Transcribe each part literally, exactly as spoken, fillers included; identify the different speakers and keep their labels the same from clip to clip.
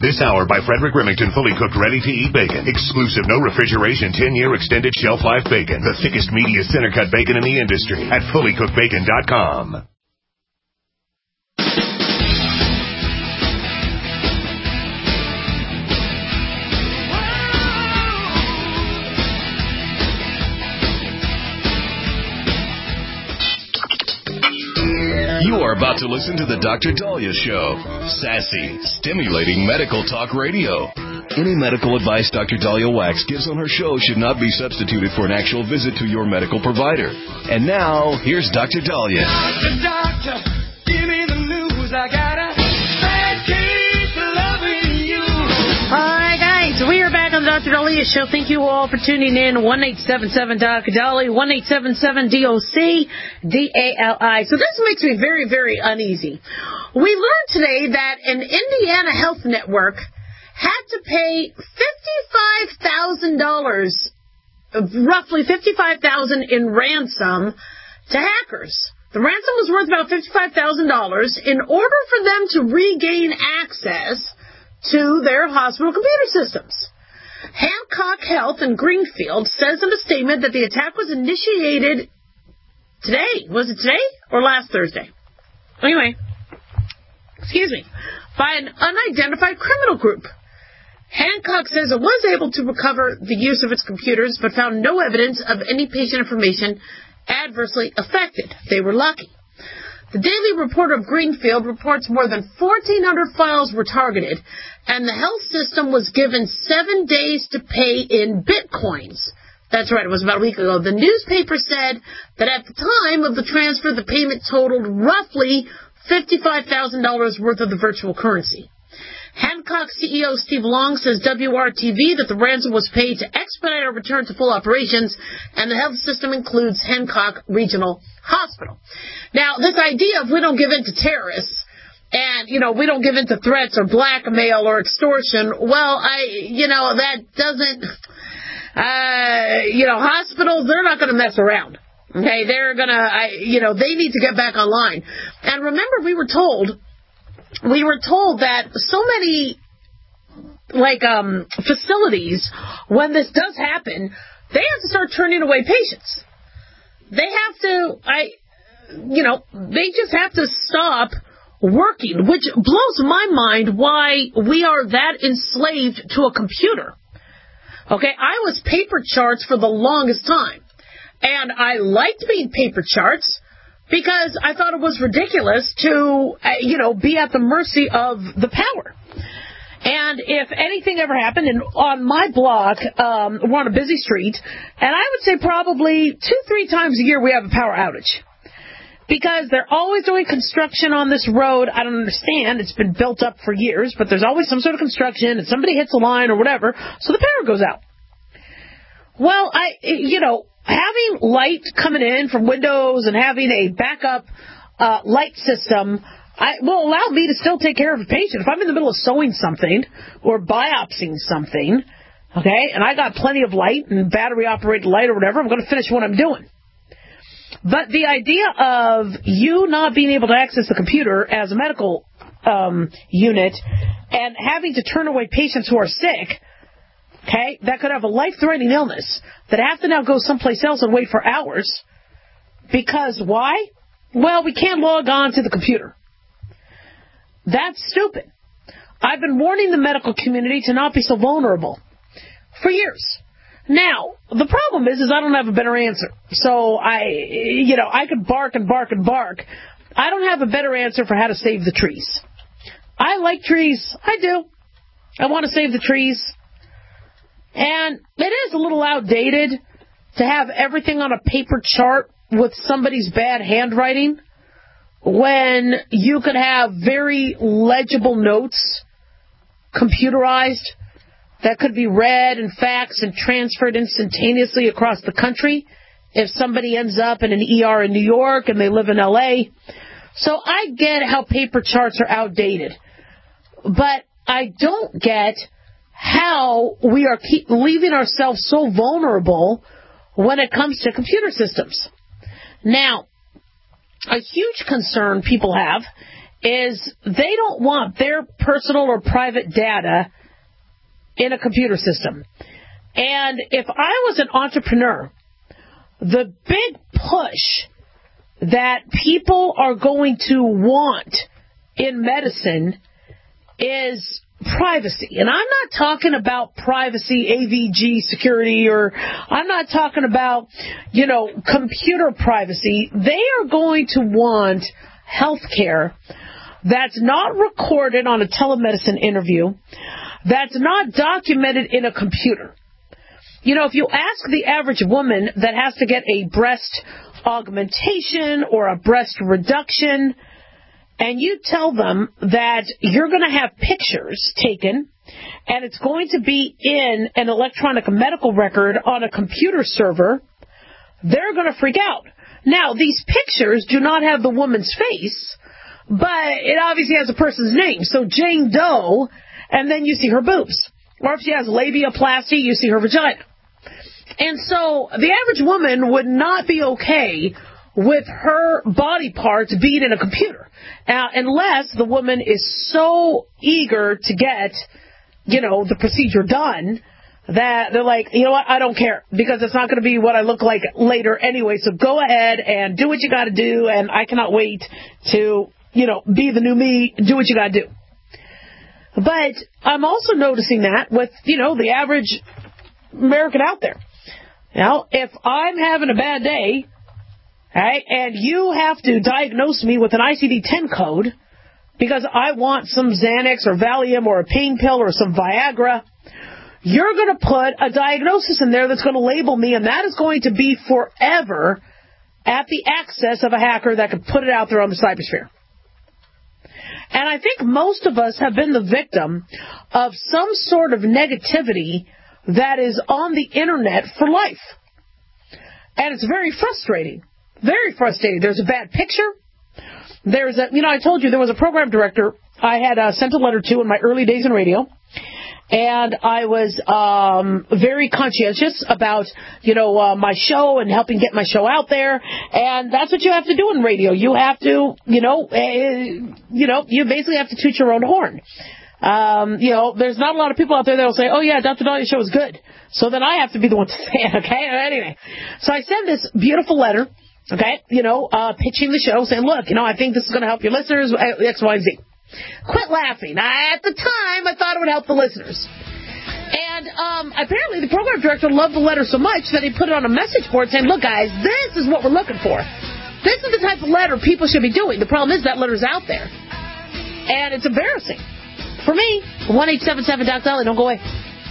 Speaker 1: This hour by Frederick Remington, fully cooked, ready-to-eat bacon. Exclusive, no refrigeration, ten-year extended shelf life bacon. The thickest, meatiest, center-cut bacon in the industry at fully cooked bacon dot com.
Speaker 2: You are about to listen to the Doctor Dahlia Show. Sassy, stimulating medical talk radio. Any medical advice Doctor Dahlia Wax gives on her show should not be substituted for an actual visit to your medical provider. And now, here's Doctor Dahlia.
Speaker 3: Doctor, doctor, give me the news. I got a bad case of loving you.
Speaker 4: All right, guys, we are back on the Doctor Dahlia Show. Thank you all for tuning in. one eight seven seven D O C Dahlia, one eight seven seven D O C D A L I. So this makes me very, very uneasy. We learned today that an Indiana health network had to pay fifty-five thousand dollars, roughly fifty-five thousand dollars in ransom to hackers. The ransom was worth about fifty-five thousand dollars in order for them to regain access to their hospital computer systems. Hancock Health in Greenfield says in a statement that the attack was initiated today. Was it today or last Thursday? Anyway, excuse me, by an unidentified criminal group. Hancock says it was able to recover the use of its computers, but found no evidence of any patient information adversely affected. They were lucky. The Daily Reporter of Greenfield reports more than fourteen hundred files were targeted, and the health system was given seven days to pay in bitcoins. That's right, it was about a week ago. The newspaper said that at the time of the transfer, the payment totaled roughly fifty-five thousand dollars worth of the virtual currency. Hancock C E O Steve Long says W R T V that the ransom was paid to expedite a return to full operations, and the health system includes Hancock Regional Hospital. Now, this idea of we don't give in to terrorists and, you know, we don't give in to threats or blackmail or extortion, well, I, you know, that doesn't, uh, you know, hospitals, they're not going to mess around. Okay, they're going to, you know, they need to get back online. And remember, we were told We were told that so many, like, um, facilities, when this does happen, they have to start turning away patients. They have to, I, you know, they just have to stop working, which blows my mind why we are that enslaved to a computer. Okay, I was paper charts for the longest time, and I liked being paper charts, because I thought it was ridiculous to, uh, you know, be at the mercy of the power. And if anything ever happened, and on my block, um, we're on a busy street, and I would say probably two, three times a year we have a power outage. Because they're always doing construction on this road. I don't understand. It's been built up for years, but there's always some sort of construction, and somebody hits a line or whatever, so the power goes out. Well, I, you know, having light coming in from windows and having a backup uh, light system I, will allow me to still take care of a patient. If I'm in the middle of sewing something or biopsying something, okay, and I got plenty of light and battery-operated light or whatever, I'm going to finish what I'm doing. But the idea of you not being able to access the computer as a medical um, unit and having to turn away patients who are sick, okay, that could have a life-threatening illness, that have to now go someplace else and wait for hours. Because why? Well, we can't log on to the computer. That's stupid. I've been warning the medical community to not be so vulnerable for years. Now, the problem is, is I don't have a better answer. So I, you know, I could bark and bark and bark. I don't have a better answer for how to save the trees. I like trees. I do. I want to save the trees. And it is a little outdated to have everything on a paper chart with somebody's bad handwriting when you could have very legible notes, computerized, that could be read and faxed and transferred instantaneously across the country if somebody ends up in an E R in New York and they live in L A. So I get how paper charts are outdated. But I don't get how we are keep leaving ourselves so vulnerable when it comes to computer systems. Now, a huge concern people have is they don't want their personal or private data in a computer system. And if I was an entrepreneur, the big push that people are going to want in medicine is privacy. And I'm not talking about privacy, A V G security, or I'm not talking about, you know, computer privacy. They are going to want health care that's not recorded on a telemedicine interview, that's not documented in a computer. You know, if you ask the average woman that has to get a breast augmentation or a breast reduction, and you tell them that you're going to have pictures taken and it's going to be in an electronic medical record on a computer server, they're going to freak out. Now, these pictures do not have the woman's face, but it obviously has a person's name. So Jane Doe, and then you see her boobs. Or if she has labiaplasty, you see her vagina. And so the average woman would not be okay with her body parts being in a computer, uh, unless the woman is so eager to get, you know, the procedure done that they're like, you know what, I don't care, because it's not going to be what I look like later anyway, so go ahead and do what you got to do, and I cannot wait to, you know, be the new me, do what you got to do. But I'm also noticing that with, you know, the average American out there. Now, if I'm having a bad day, right, and you have to diagnose me with an I C D ten code because I want some Xanax or Valium or a pain pill or some Viagra, you're going to put a diagnosis in there that's going to label me, and that is going to be forever at the access of a hacker that could put it out there on the cybersphere. And I think most of us have been the victim of some sort of negativity that is on the internet for life. And it's very frustrating. Very frustrating. There's a bad picture. There's a, you know, I told you there was a program director I had uh, sent a letter to in my early days in radio. And I was um, very conscientious about, you know, uh, my show and helping get my show out there. And that's what you have to do in radio. You have to, you know, uh, you know, you basically have to toot your own horn. Um, you know, there's not a lot of people out there that will say, oh, yeah, Doctor Dahlia's show is good. So then I have to be the one to say it, okay? Anyway, so I send this beautiful letter, okay, you know, uh, pitching the show, saying, look, you know, I think this is going to help your listeners, X, Y, and Z. Quit laughing. I, at the time, I thought it would help the listeners. And um, apparently the program director loved the letter so much that he put it on a message board saying, look, guys, this is what we're looking for. This is the type of letter people should be doing. The problem is that letter's out there. And it's embarrassing. For me, one eight seven seven Doc Dahlia, don't go away.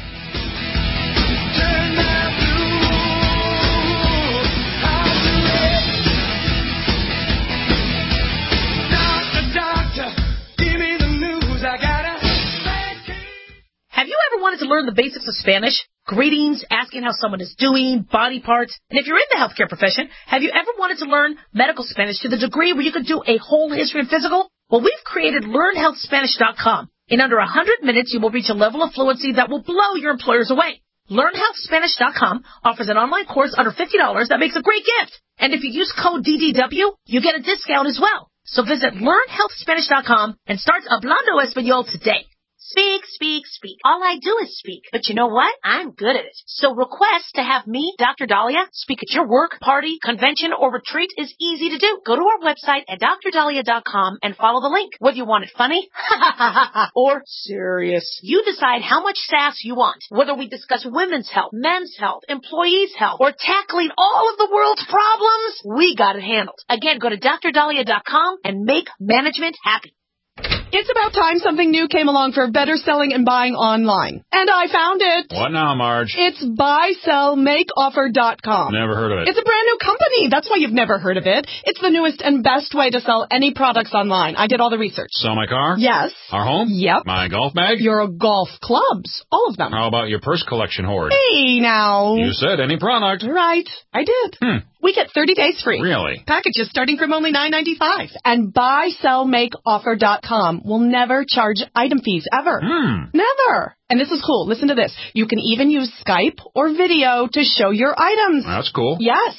Speaker 4: Have you ever wanted to learn the basics of Spanish? Greetings, asking how someone is doing, body parts. And if you're in the healthcare profession, have you ever wanted to learn medical Spanish to the degree where you could do a whole history and physical? Well, we've created learn health spanish dot com. In under one hundred minutes, you will reach a level of fluency that will blow your employers away. learn health spanish dot com offers an online course under fifty dollars that makes a great gift. And if you use code D D W, you get a discount as well. So visit learn health spanish dot com and start Hablando Español today. Speak, speak, speak. All I do is speak. But you know what? I'm good at it. So request to have me, Doctor Dahlia, speak at your work, party, convention, or retreat is easy to do. Go to our website at Dr Dahlia dot com and follow the link. Whether you want it funny or serious, you decide how much sass you want. Whether we discuss women's health, men's health, employees' health, or tackling all of the world's problems, we got it handled. Again, go to Dr Dahlia dot com and make management happy.
Speaker 5: It's about time something new came along for better selling and buying online. And I found it.
Speaker 6: What now, Marge?
Speaker 5: It's buy sell make offer dot com.
Speaker 6: Never heard of it.
Speaker 5: It's a brand new company. That's why you've never heard of it. It's the newest and best way to sell any products online. I did all the research.
Speaker 6: Sell my car?
Speaker 5: Yes.
Speaker 6: Our home?
Speaker 5: Yep.
Speaker 6: My golf bag?
Speaker 5: Your golf clubs. All of them.
Speaker 6: How about your purse collection hoard?
Speaker 5: Hey, now.
Speaker 6: You said any product.
Speaker 5: Right. I did.
Speaker 6: Hmm.
Speaker 5: We get thirty days free.
Speaker 6: Really?
Speaker 5: Packages starting from only nine ninety-five. And buy sell make offer dot com will never charge item fees ever.
Speaker 6: Hmm.
Speaker 5: Never. And this is cool. Listen to this. You can even use Skype or video to show your items.
Speaker 6: That's cool.
Speaker 5: Yes.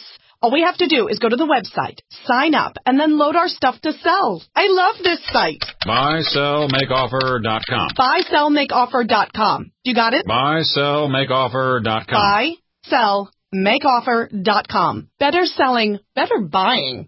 Speaker 5: All we have to do is go to the website, sign up, and then load our stuff to sell. I love this site.
Speaker 6: buy sell make offer dot com.
Speaker 5: buy sell make offer dot com. You got it?
Speaker 6: buy sell make offer dot com.
Speaker 5: buy sell make offer dot com. Better selling, better buying.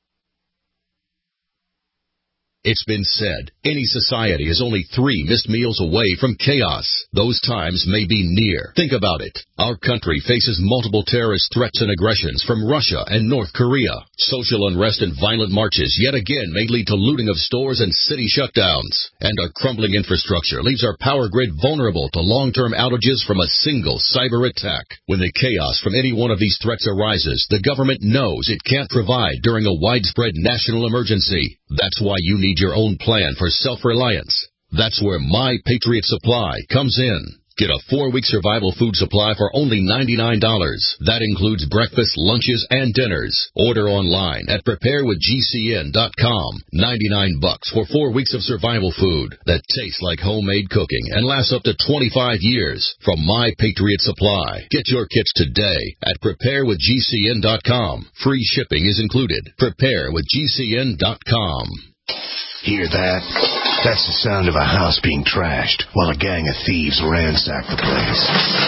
Speaker 7: It's been said, any society is only three missed meals away from chaos. Those times may be near. Think about it. Our country faces multiple terrorist threats and aggressions from Russia and North Korea. Social unrest and violent marches yet again may lead to looting of stores and city shutdowns. And our crumbling infrastructure leaves our power grid vulnerable to long-term outages from a single cyber attack. When the chaos from any one of these threats arises, the government knows it can't provide during a widespread national emergency. That's why you need your own plan for self-reliance. That's where My Patriot Supply comes in. Get a four-week survival food supply for only ninety-nine dollars. That includes breakfast, lunches, and dinners. Order online at prepare with G C N dot com. ninety-nine bucks for four weeks of survival food that tastes like homemade cooking and lasts up to twenty-five years from My Patriot Supply. Get your kits today at prepare with G C N dot com. Free shipping is included. prepare with G C N dot com.
Speaker 1: Hear that? That's the sound of a house being trashed while a gang of thieves ransack the place.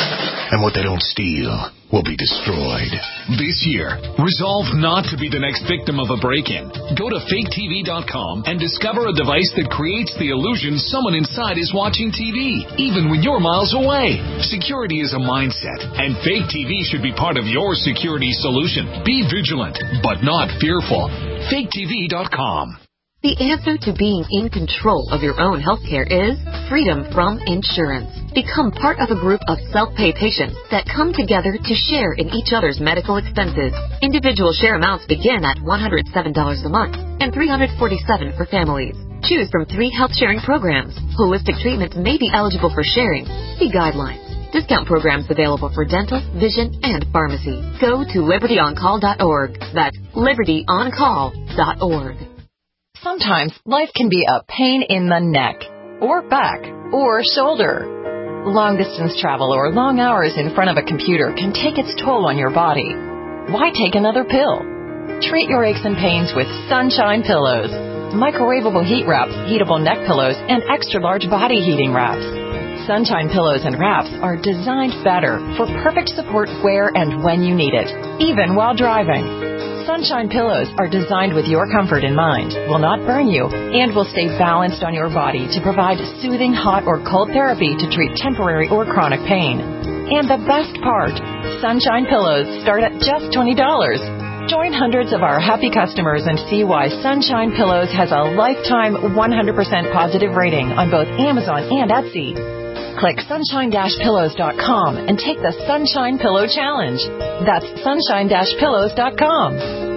Speaker 1: And what they don't steal will be destroyed.
Speaker 8: This year, resolve not to be the next victim of a break-in. Go to fake T V dot com and discover a device that creates the illusion someone inside is watching T V, even when you're miles away. Security is a mindset, and fake T V should be part of your security solution. Be vigilant, but not fearful. fake T V dot com.
Speaker 9: The answer to being in control of your own healthcare is freedom from insurance. Become part of a group of self-pay patients that come together to share in each other's medical expenses. Individual share amounts begin at one hundred seven dollars a month and three hundred forty-seven dollars for families. Choose from three health sharing programs. Holistic treatments may be eligible for sharing. See guidelines. Discount programs available for dental, vision, and pharmacy. Go to liberty on call dot org. That's liberty on call dot org.
Speaker 10: Sometimes life can be a pain in the neck, or back, or shoulder. Long-distance travel or long hours in front of a computer can take its toll on your body. Why take another pill? Treat your aches and pains with Sunshine Pillows. Microwavable heat wraps, heatable neck pillows, and extra-large body heating wraps. Sunshine Pillows and wraps are designed better for perfect support where and when you need it, even while driving. Sunshine Pillows are designed with your comfort in mind, will not burn you, and will stay balanced on your body to provide soothing hot or cold therapy to treat temporary or chronic pain. And the best part, Sunshine Pillows start at just twenty dollars. Join hundreds of our happy customers and see why Sunshine Pillows has a lifetime one hundred percent positive rating on both Amazon and Etsy. Click sunshine dash pillows dot com and take the Sunshine Pillow Challenge. That's sunshine dash pillows dot com.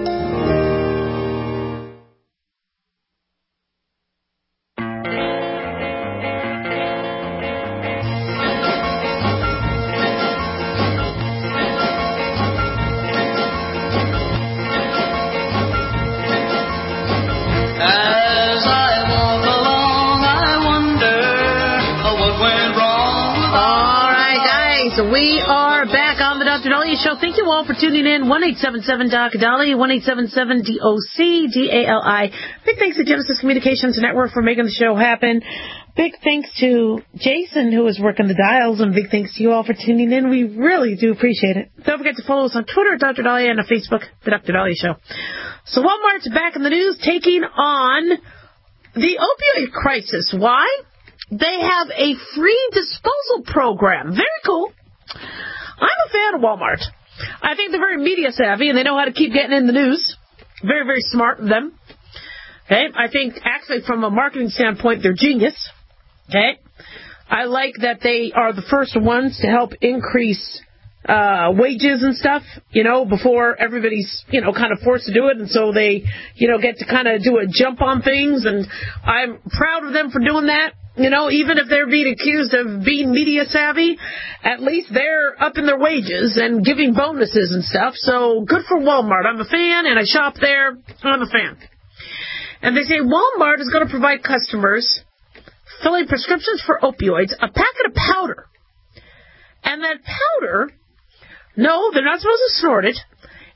Speaker 4: We are back on the Doctor Dahlia Show. Thank you all for tuning in. one eight seven seven D O C Dahlia, one eight seven seven D O C D A L I. Big thanks to Genesis Communications Network for making the show happen. Big thanks to Jason, who is working the dials, and big thanks to you all for tuning in. We really do appreciate it. Don't forget to follow us on Twitter at Doctor Dahlia and on Facebook, The Doctor Dahlia Show. So Walmart's back in the news, taking on the opioid crisis. Why? They have a free disposal program. Very cool. I'm a fan of Walmart. I think they're very media savvy, and they know how to keep getting in the news. Very, very smart of them. Okay, I think actually from a marketing standpoint, they're genius. Okay, I like that they are the first ones to help increase uh wages and stuff, you know, before everybody's, you know, kind of forced to do it, and so they, you know, get to kind of do a jump on things, and I'm proud of them for doing that. You know, even if they're being accused of being media savvy, at least they're upping their wages and giving bonuses and stuff. So good for Walmart. I'm a fan, and I shop there. I'm a fan. And they say Walmart is going to provide customers filling prescriptions for opioids a packet of powder. And that powder, no, they're not supposed to snort it.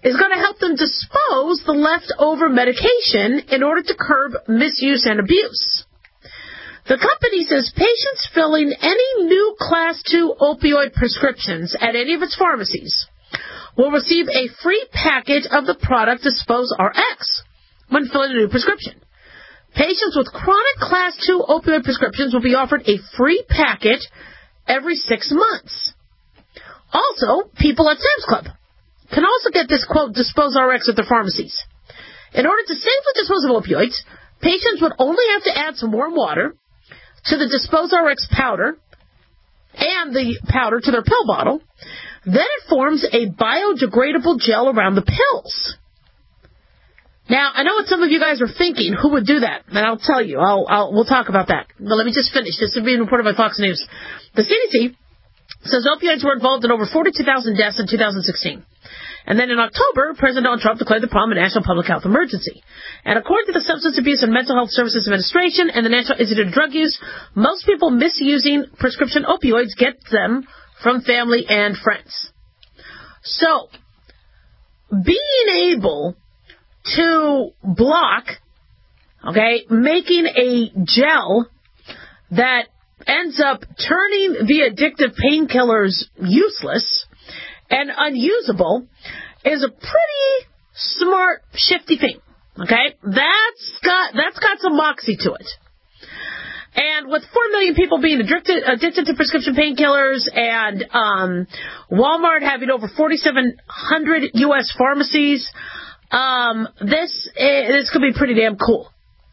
Speaker 4: is going to help them dispose the leftover medication in order to curb misuse and abuse. The company says patients filling any new Class two opioid prescriptions at any of its pharmacies will receive a free package of the product DisposeRx when filling a new prescription. Patients with chronic Class two opioid prescriptions will be offered a free package every six months. Also, people at Sam's Club can also get this, quote, DisposeRx at their pharmacies. In order to safely dispose of opioids, patients would only have to add some warm water to the DisposeRx powder and the powder to their pill bottle. Then it forms a biodegradable gel around the pills. Now, I know what some of you guys are thinking. Who would do that? And I'll tell you. I'll, I'll, we'll talk about that. But let me just finish. This is being reported by Fox News. The C D C says opioids were involved in over forty-two thousand deaths in two thousand sixteen. And then in October, President Donald Trump declared the problem a national public health emergency. And according to the Substance Abuse and Mental Health Services Administration and the National Institute of Drug Use, most people misusing prescription opioids get them from family and friends. So, being able to block, okay, making a gel that ends up turning the addictive painkillers useless and unusable is a pretty smart, shifty thing. Okay? That's got that's got some moxie to it. And with four million people being addicted, addicted to prescription painkillers and um, Walmart having over forty-seven hundred U S pharmacies, um, this, this could be pretty damn cool.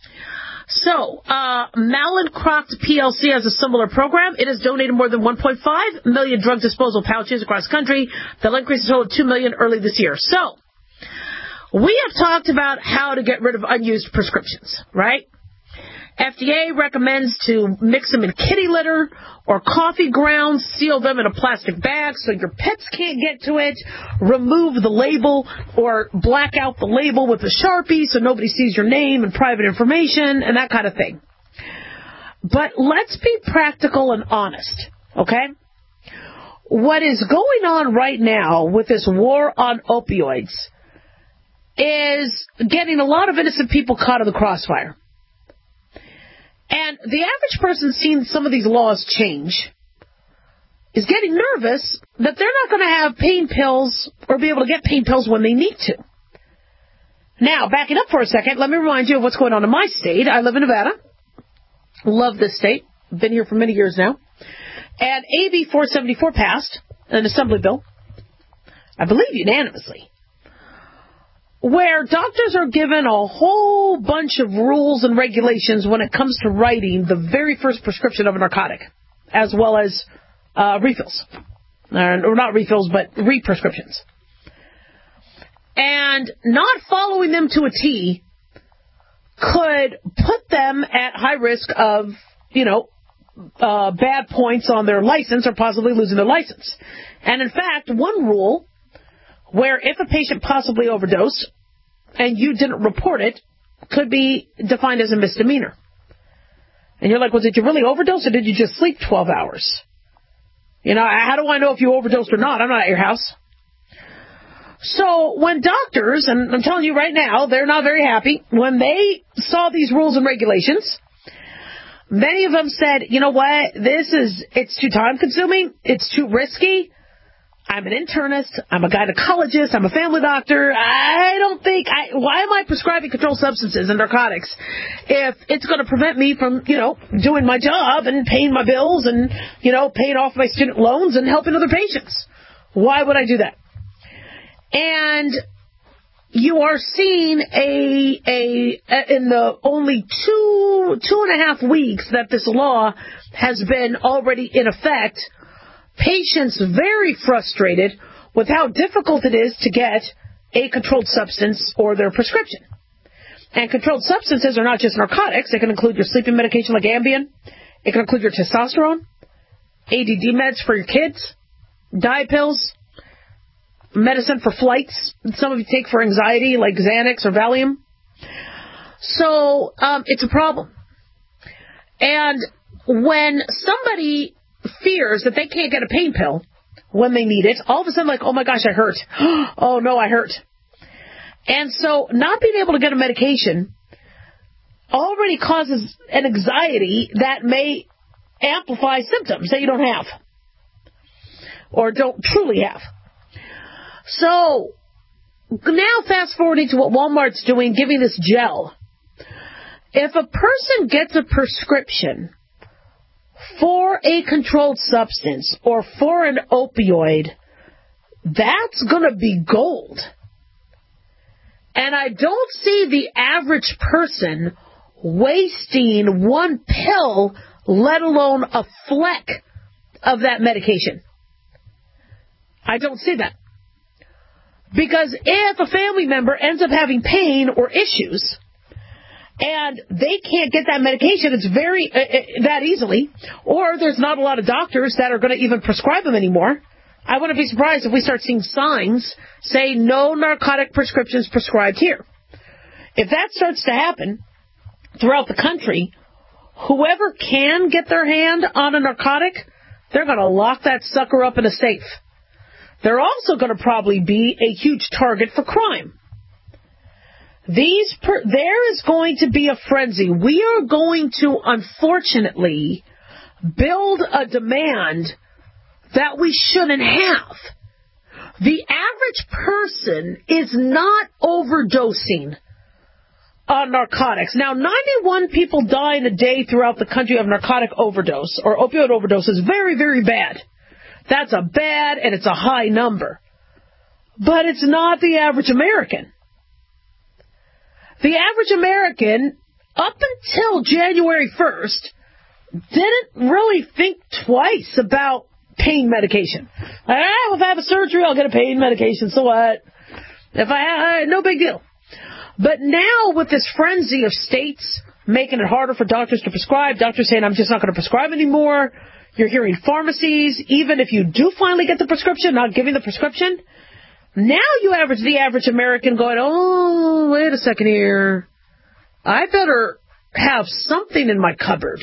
Speaker 4: So, uh, Mallinckrodt P L C has a similar program. It has donated more than one point five million drug disposal pouches across the country. That'll increase a total of two million early this year. So, we have talked about how to get rid of unused prescriptions, right? F D A recommends to mix them in kitty litter or coffee grounds, seal them in a plastic bag so your pets can't get to it, remove the label or black out the label with a Sharpie so nobody sees your name and private information and that kind of thing. But let's be practical and honest, okay? What is going on right now with this war on opioids is getting a lot of innocent people caught in the crossfire. And the average person seeing some of these laws change is getting nervous that they're not going to have pain pills or be able to get pain pills when they need to. Now, backing up for a second, let me remind you of what's going on in my state. I live in Nevada. Love this state. Been here for many years now. And A B four seventy-four passed, an assembly bill, I believe unanimously, where doctors are given a whole bunch of rules and regulations when it comes to writing the very first prescription of a narcotic, as well as uh, refills. Or not refills, but re-prescriptions. And not following them to a T could put them at high risk of, you know, uh, bad points on their license or possibly losing their license. And in fact, one rule where if a patient possibly overdosed and you didn't report it, could be defined as a misdemeanor. And you're like, well, did you really overdose or did you just sleep twelve hours? You know, how do I know if you overdosed or not? I'm not at your house. So when doctors, and I'm telling you right now, they're not very happy, when they saw these rules and regulations, many of them said, you know what, this is, it's too time consuming, it's too risky. I'm an internist, I'm a gynecologist, I'm a family doctor. I don't think, I, why am I prescribing controlled substances and narcotics if it's going to prevent me from, you know, doing my job and paying my bills and, you know, paying off my student loans and helping other patients? Why would I do that? And you are seeing a, a, in the only two, two and a half weeks that this law has been already in effect, patients very frustrated with how difficult it is to get a controlled substance or their prescription. And controlled substances are not just narcotics. It can include your sleeping medication like Ambien. It can include your testosterone, A D D meds for your kids, diet pills, medicine for flights that some of you take for anxiety like Xanax or Valium. So um, it's a problem. And when somebody fears that they can't get a pain pill when they need it, all of a sudden like, oh my gosh, I hurt. Oh no, I hurt. And so not being able to get a medication already causes an anxiety that may amplify symptoms that you don't have or don't truly have. So now fast forwarding to what Walmart's doing, giving this gel. If a person gets a prescription for a controlled substance or for an opioid, that's going to be gold. And I don't see the average person wasting one pill, let alone a fleck of that medication. I don't see that. Because if a family member ends up having pain or issues, and they can't get that medication, it's very, uh, uh, that easily, or there's not a lot of doctors that are going to even prescribe them anymore, I wouldn't be surprised if we start seeing signs say no narcotic prescriptions prescribed here. If that starts to happen throughout the country, whoever can get their hand on a narcotic, they're going to lock that sucker up in a safe. They're also going to probably be a huge target for crime. These per- there is going to be a frenzy. We are going to, unfortunately, build a demand that we shouldn't have. The average person is not overdosing on narcotics. Now, ninety-one people die in a day throughout the country of narcotic overdose or opioid overdose is very, very bad. That's a bad and it's a high number. But it's not the average American. The average American, up until January first, didn't really think twice about pain medication. Like, ah, if I have a surgery, I'll get a pain medication, so what? If I, uh, no big deal. But now with this frenzy of states making it harder for doctors to prescribe, doctors saying, I'm just not going to prescribe anymore. You're hearing pharmacies, even if you do finally get the prescription, not giving the prescription. Now you average the average American going, oh, wait a second here. I better have something in my cupboard.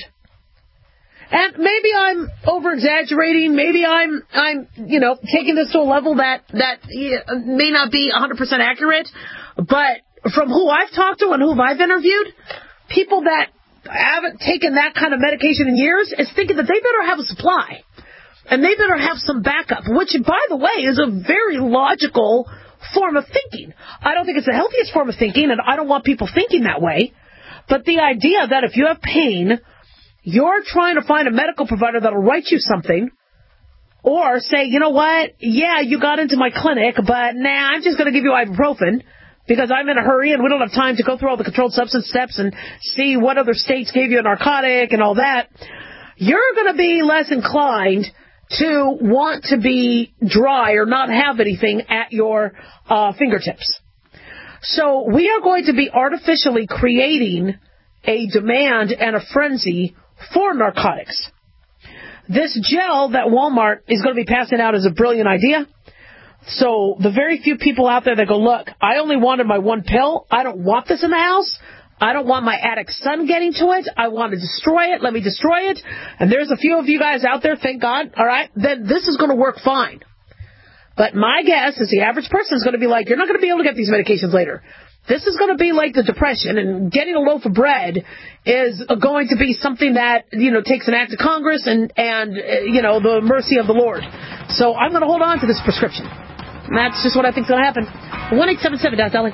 Speaker 4: And maybe I'm over-exaggerating. Maybe I'm, I'm, you know, taking this to a level that, that may not be one hundred percent accurate. But from who I've talked to and who I've interviewed, people that haven't taken that kind of medication in years is thinking that they better have a supply. And they better have some backup, which, by the way, is a very logical form of thinking. I don't think it's the healthiest form of thinking, and I don't want people thinking that way. But the idea that if you have pain, you're trying to find a medical provider that will write you something, or say, you know what, yeah, you got into my clinic, but nah, I'm just going to give you ibuprofen because I'm in a hurry and we don't have time to go through all the controlled substance steps and see what other states gave you a narcotic and all that. You're going to be less inclined to want to be dry or not have anything at your uh, fingertips. So we are going to be artificially creating a demand and a frenzy for narcotics. This gel that Walmart is going to be passing out is a brilliant idea. So the very few people out there that go, look, I only wanted my one pill. I don't want this in the house. I don't want my addict son getting to it. I want to destroy it. Let me destroy it. And there's a few of you guys out there, thank God. All right, then this is going to work fine. But my guess is the average person is going to be like, you're not going to be able to get these medications later. This is going to be like the Depression, and getting a loaf of bread is going to be something that, you know, takes an act of Congress and, and uh, you know, the mercy of the Lord. So I'm going to hold on to this prescription. And that's just what I think is going to happen. one eight seven seven, Doc Dolly.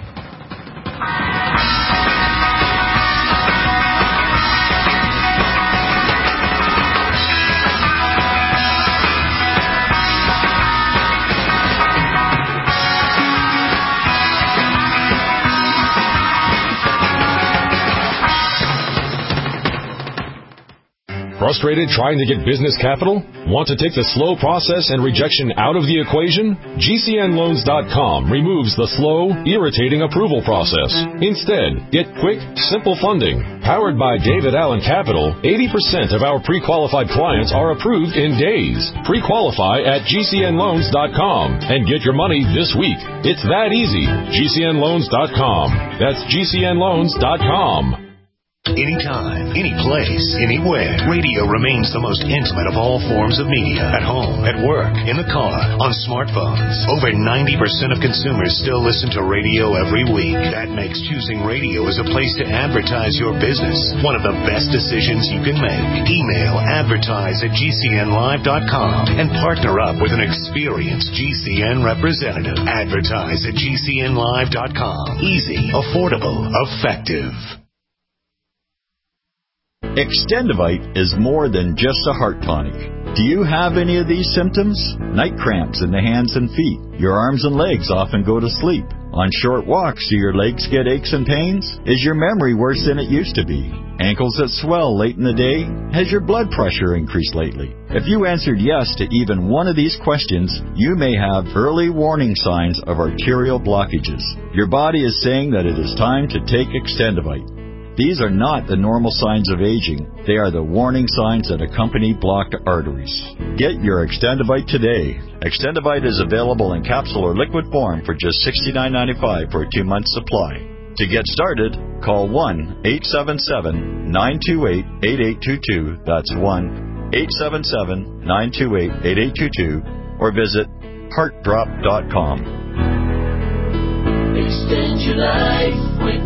Speaker 11: Frustrated trying to get business capital? Want to take the slow process and rejection out of the equation? G C N loans dot com removes the slow, irritating approval process. Instead, get quick, simple funding. Powered by David Allen Capital, eighty percent of our pre-qualified clients are approved in days. Pre-qualify at G C N loans dot com and get your money this week. It's that easy. G C N loans dot com. That's G C N loans dot com.
Speaker 1: anytime, any place, anywhere. Radio remains the most intimate of all forms of media. At home, at work, in the car, on smartphones. Over ninety percent of consumers still listen to radio every week. That makes choosing radio as a place to advertise your business one of the best decisions you can make. Email advertise at G C N live dot com and partner up with an experienced G C N representative. Advertise at G C N live dot com. Easy, affordable, effective.
Speaker 12: Extendivite is more than just a heart tonic. Do you have any of these symptoms? Night cramps in the hands and feet. Your arms and legs often go to sleep. On short walks, do your legs get aches and pains? Is your memory worse than it used to be? Ankles that swell late in the day? Has your blood pressure increased lately? If you answered yes to even one of these questions, you may have early warning signs of arterial blockages. Your body is saying that it is time to take Extendivite. These are not the normal signs of aging. They are the warning signs that accompany blocked arteries. Get your Extendivite today. Extendivite is available in capsule or liquid form for just sixty-nine ninety-five for a two-month supply. To get started, call one eight seven seven, nine two eight, eight eight two two. That's one eight seven seven, nine two eight, eight eight two two. Or visit heart drop dot com.
Speaker 3: Extend your life with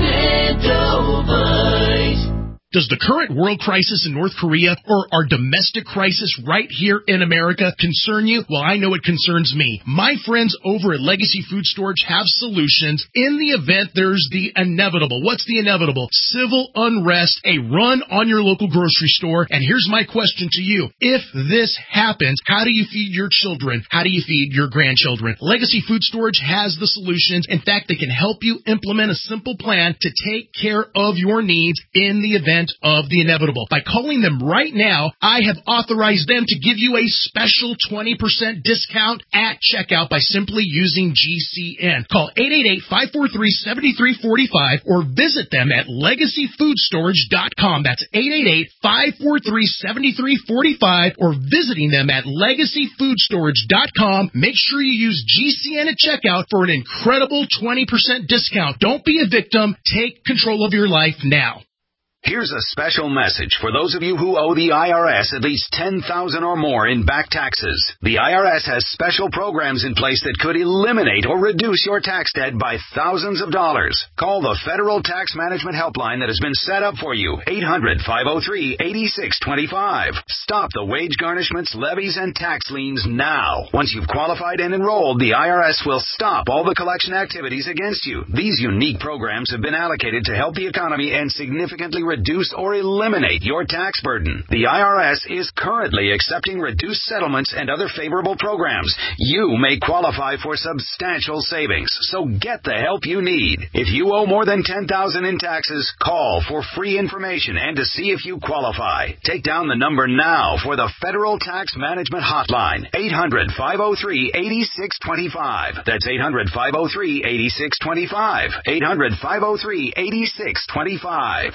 Speaker 3: Extendivite.
Speaker 13: Does the current world crisis in North Korea or our domestic crisis right here in America concern you? Well, I know it concerns me. My friends over at Legacy Food Storage have solutions in the event there's the inevitable. What's the inevitable? Civil unrest, a run on your local grocery store. And here's my question to you. If this happens, how do you feed your children? How do you feed your grandchildren? Legacy Food Storage has the solutions. In fact, they can help you implement a simple plan to take care of your needs in the event of the inevitable. By calling them right now, I have authorized them to give you a special twenty percent discount at checkout by simply using G C N. Call eight eight eight, five four three, seven three four five or visit them at legacy food storage dot com. That's eight eight eight, five four three, seven three four five or visiting them at legacy food storage dot com. Make sure you use G C N at checkout for an incredible twenty percent discount. Don't be a victim. Take control of your life now.
Speaker 14: Here's a special message for those of you who owe the I R S at least ten thousand dollars or more in back taxes. The I R S has special programs in place that could eliminate or reduce your tax debt by thousands of dollars. Call the Federal Tax Management Helpline that has been set up for you, eight hundred, five oh three, eight six two five. Stop the wage garnishments, levies, and tax liens now. Once you've qualified and enrolled, the I R S will stop all the collection activities against you. These unique programs have been allocated to help the economy and significantly reduce or eliminate your tax burden. The I R S is currently accepting reduced settlements and other favorable programs. You may qualify for substantial savings, so get the help you need. If you owe more than ten thousand dollars in taxes, call for free information and to see if you qualify. Take down the number now for the Federal Tax Management Hotline, eight hundred, five oh three, eight six two five. That's eight hundred, five oh three, eight six two five. eight hundred, five oh three, eight six two five.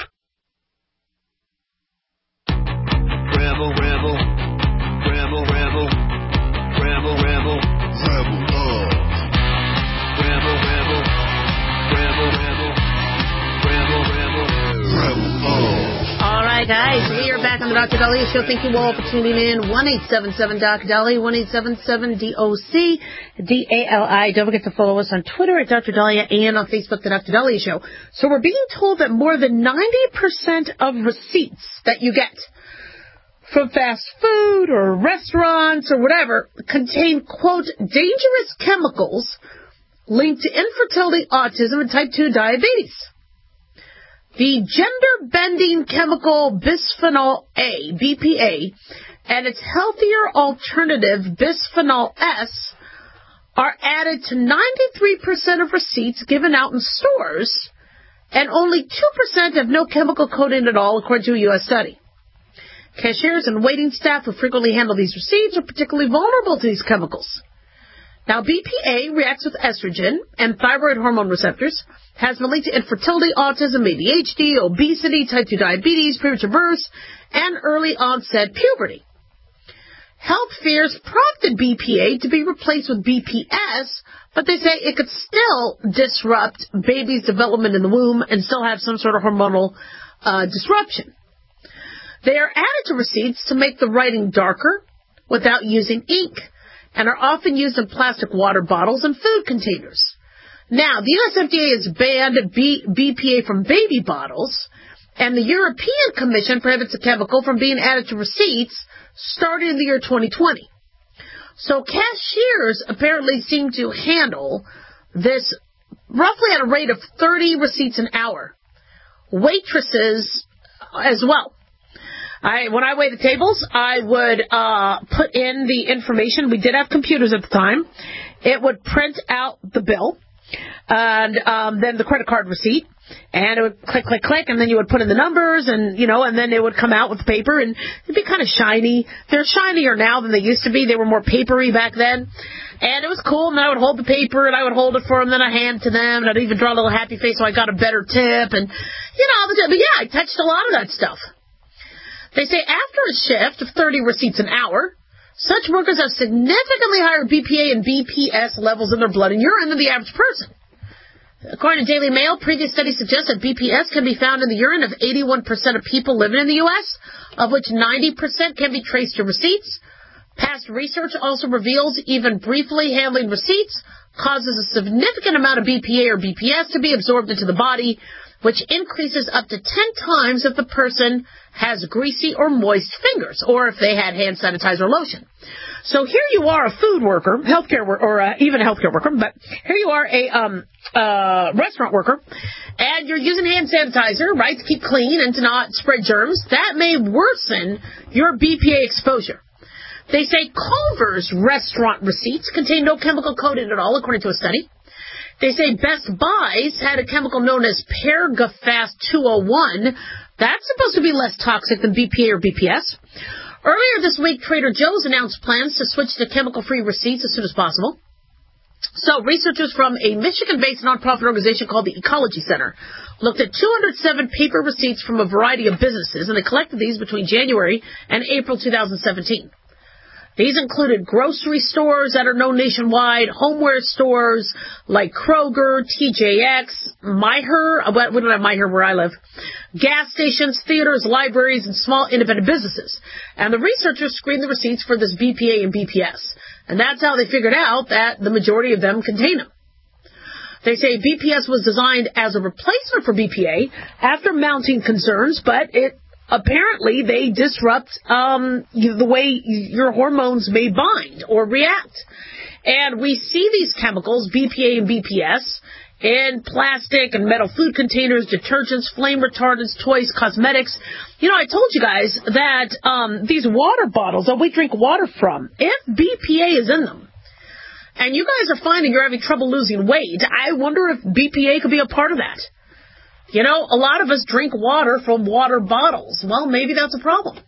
Speaker 3: Rebel, rebel, rebel, rebel, rebel, rebel, rebel love. Rebel, rebel, rebel, rebel, rebel, rebel, rebel love.
Speaker 4: All right, guys, we are back on the Doctor Dahlia Show. Thank you all for tuning in. one eight seven seven Doc Dahlia, one eight seven seven D O C D A L I. Don't forget to follow us on Twitter at Doctor Dahlia and on Facebook, The Doctor Dahlia Show. So we're being told that more than ninety percent of receipts that you get from fast food or restaurants or whatever contain, quote, dangerous chemicals linked to infertility, autism, and type two diabetes. The gender-bending chemical bisphenol A, B P A, and its healthier alternative bisphenol S are added to ninety-three percent of receipts given out in stores, and only two percent have no chemical coating at all, according to a U S study. Cashiers and waiting staff who frequently handle these receipts are particularly vulnerable to these chemicals. Now, B P A reacts with estrogen and thyroid hormone receptors, has been linked to infertility, autism, A D H D, obesity, type two diabetes, premature birth, and early onset puberty. Health fears prompted B P A to be replaced with B P S, but they say it could still disrupt baby's development in the womb and still have some sort of hormonal uh, disruption. They are added to receipts to make the writing darker without using ink and are often used in plastic water bottles and food containers. Now, the U S F D A has banned B- BPA from baby bottles, and the European Commission prohibits the chemical from being added to receipts starting in the year twenty twenty. So cashiers apparently seem to handle this roughly at a rate of thirty receipts an hour. Waitresses as well. I, when I weigh the tables, I would uh, put in the information. We did have computers at the time. It would print out the bill and um, then the credit card receipt. And it would click, click, click, and then you would put in the numbers, and, you know, and then it would come out with the paper, and it'd be kind of shiny. They're shinier now than they used to be. They were more papery back then. And it was cool, and I would hold the paper, and I would hold it for them, then I'd hand it to them, and I'd even draw a little happy face so I got a better tip, and, you know, but yeah, I touched a lot of that stuff. They say after a shift of thirty receipts an hour, such workers have significantly higher B P A and B P S levels in their blood and urine than the average person. According to Daily Mail, previous studies suggest that B P S can be found in the urine of eighty-one percent of people living in the U S, of which ninety percent can be traced to receipts. Past research also reveals even briefly handling receipts causes a significant amount of B P A or B P S to be absorbed into the body, which increases up to ten times if the person has greasy or moist fingers, or if they had hand sanitizer lotion. So here you are, a food worker, healthcare worker, or uh, even a healthcare worker, but here you are, a um, uh, restaurant worker, and you're using hand sanitizer, right, to keep clean and to not spread germs. That may worsen your B P A exposure. They say Culver's restaurant receipts contain no chemical coating at all, according to a study. They say Best Buy's had a chemical known as Pergafast two oh one. That's supposed to be less toxic than B P A or B P S. Earlier this week, Trader Joe's announced plans to switch to chemical-free receipts as soon as possible. So researchers from a Michigan-based nonprofit organization called the Ecology Center looked at two hundred seven paper receipts from a variety of businesses, and they collected these between January and April two thousand seventeen. These included grocery stores that are known nationwide, homeware stores like Kroger, T J X, Meijer, we don't have Meijer where I live, gas stations, theaters, libraries, and small independent businesses. And the researchers screened the receipts for this B P A and B P S. And that's how they figured out that the majority of them contain them. They say B P S was designed as a replacement for B P A after mounting concerns, but it apparently they disrupt um, the way your hormones may bind or react. And we see these chemicals, B P A and B P S, in plastic and metal food containers, detergents, flame retardants, toys, cosmetics. You know, I told you guys that um, these water bottles that we drink water from, if B P A is in them, and you guys are finding you're having trouble losing weight, I wonder if B P A could be a part of that. You know, a lot of us drink water from water bottles. Well, maybe that's a problem.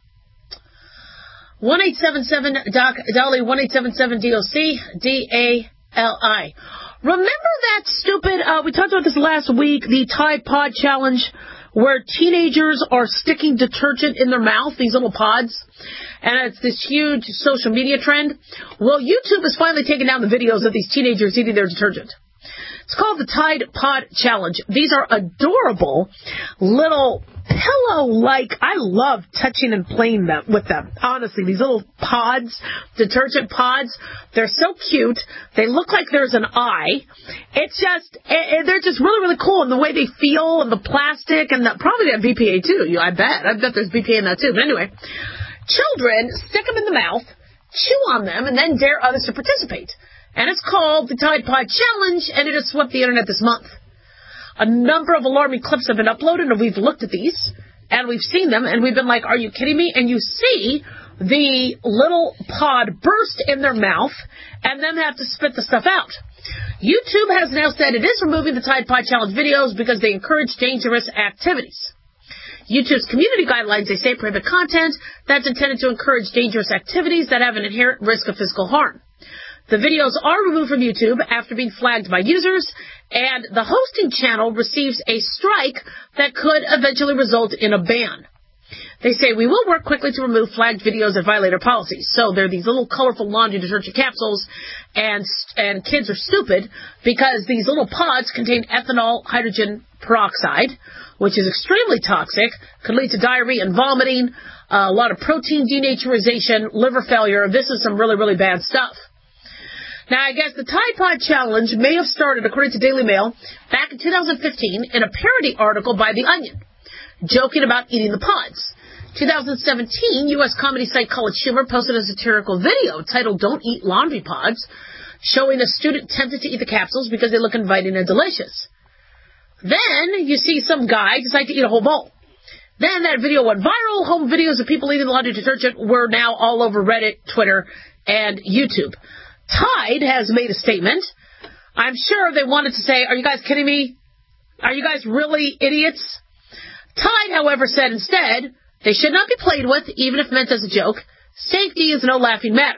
Speaker 4: one eight seven seven D O C, Dolly, one eight seven seven D O C, D A L I. Remember that stupid, uh, we talked about this last week, the Tide Pod Challenge, where teenagers are sticking detergent in their mouth, these little pods, and it's this huge social media trend? Well, YouTube is finally taking down the videos of these teenagers eating their detergent. It's called the Tide Pod Challenge. These are adorable little pillow-like. I love touching and playing them with them. Honestly, these little pods, detergent pods, they're so cute. They look like there's an eye. It's just, they're just really, really cool. And the way they feel and the plastic and the, probably that B P A too. I bet. I bet there's B P A in that too. But anyway, children stick them in the mouth, chew on them, and then dare others to participate. And it's called the Tide Pod Challenge, and it has swept the internet this month. A number of alarming clips have been uploaded, and we've looked at these, and we've seen them, and we've been like, are you kidding me? And you see the little pod burst in their mouth, and then they have to spit the stuff out. YouTube has now said it is removing the Tide Pod Challenge videos because they encourage dangerous activities. YouTube's community guidelines, they say, prohibit content that's intended to encourage dangerous activities that have an inherent risk of physical harm. The videos are removed from YouTube after being flagged by users, and the hosting channel receives a strike that could eventually result in a ban. They say, we will work quickly to remove flagged videos that violate our policies. So there are these little colorful laundry detergent capsules, and and kids are stupid because these little pods contain ethanol hydrogen peroxide, which is extremely toxic, could lead to diarrhea and vomiting, uh, a lot of protein denaturization, liver failure. This is some really, really bad stuff. Now, I guess the Tide Pod Challenge may have started, according to Daily Mail, back in two thousand fifteen in a parody article by The Onion, joking about eating the pods. twenty seventeen, U S comedy site College Humor posted a satirical video titled Don't Eat Laundry Pods, showing a student tempted to eat the capsules because they look inviting and delicious. Then you see some guy decide to eat a whole bowl. Then that video went viral. Home videos of people eating the laundry detergent were now all over Reddit, Twitter, and YouTube. Tide has made a statement. I'm sure they wanted to say, are you guys kidding me? Are you guys really idiots? Tide, however, said instead, they should not be played with, even if meant as a joke. Safety is no laughing matter.